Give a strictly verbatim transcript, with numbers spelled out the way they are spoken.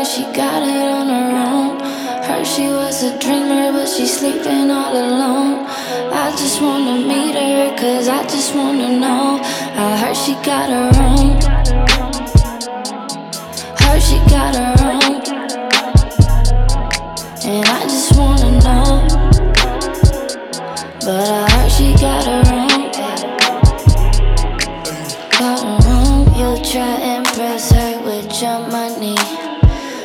She got it on her own. Heard she was a dreamer, but she's sleeping all alone. I just wanna meet her, cause I just wanna know. I heard she got her own. Heard she got her own.